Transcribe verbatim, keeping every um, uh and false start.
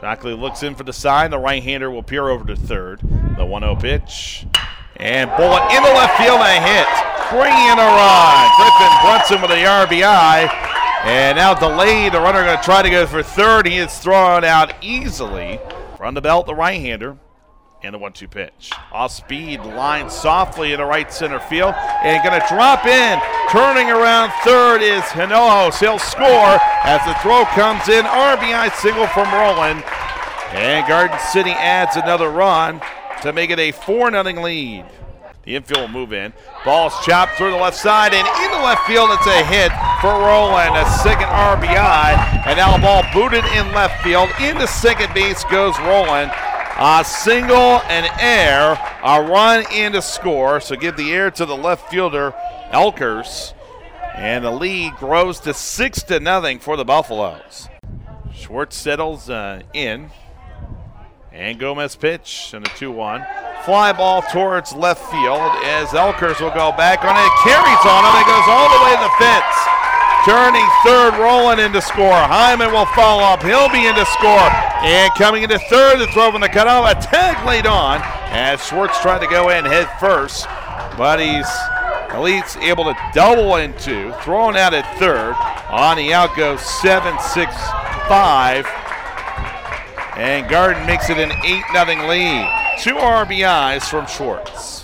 Shockley looks in for the sign. The right-hander will peer over to third. The one oh pitch. And bullet into left field, a hit. Bringing in a run. Griffin Brunson with the R B I. And now delayed. The runner going to try to go for third. He is thrown out easily. From the belt, the right-hander. And the one two pitch. Off speed, line softly into right center field. And going to drop in. Turning around third is Hinojos. He'll score as the throw comes in. R B I single from Roland. And Garden City adds another run to make it a four nothing lead. The infield will move in. Ball's chopped through the left side and into left field. It's a hit for Roland. A second R B I. And now the ball booted in left field. Into second base goes Roland. A single and air. A run in to score. So give the air to the left fielder, Elkers. And the lead grows to six to nothing for the Buffaloes. Schwartz settles uh, in. And Gomez pitch and a two one. Fly ball towards left field as Elkers will go back on it. It carries on him. It goes all the way to the fence. Turning third, Roland into score. Hyman will follow up. He'll be into score. And coming into third, the throw from the cutoff. A tag laid on as Schwartz tried to go in head first. But he's at least able to double into. Thrown out at third. On the out goes seven six five. And Garden makes it an eight nothing lead. Two R B Is from Schwartz.